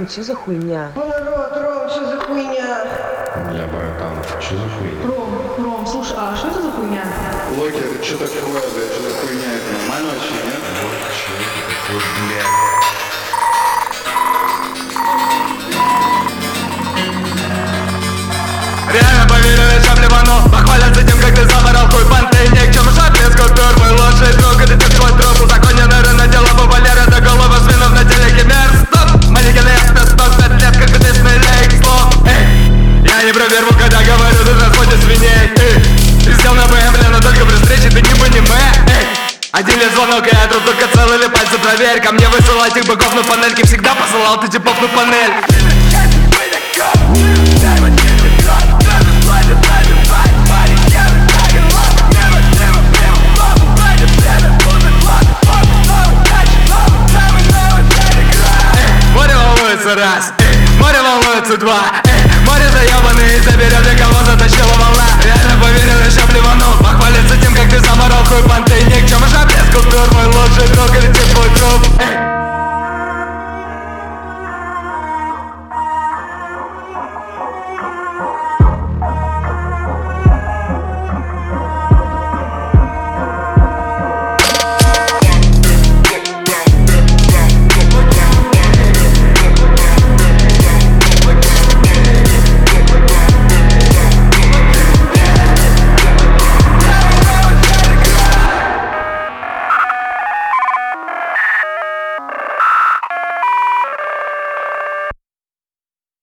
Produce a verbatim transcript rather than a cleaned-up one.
братан, что за хуйня? Народ, Ром, что за хуйня? Бля, братан, что за хуйня? Ром, Ром, слушай, а что это за хуйня? Локер, что такое, блядь, что за хуйня? Это нормально вообще, нет? Вот что это такое, блядь. Реально поверили, что плевану. Похвалят за тем, как ты заморал хуй понты. Ни к чему шапец, купюр, мой лучший друг. Это ты твой друг, узаконенный рынок, дело по Валера до головы свинов на телеке. Мер, стоп, маленький лес, сто пять лет, как ты смелей, слов. Эй, я не про перву, когда говорю, ты расходишь свиней. Эй, ты сделал на БМ, но только при встрече ты не понимаешь. Эй, один лишь звонок, и я труп только целый или пальцы проверь. Ко мне высылать их быков на панельке. Всегда посылал ты типов на панель. Море волнуется раз, эй, море волнуется два, эй, море заебанный, заберет, для кого затащила волна.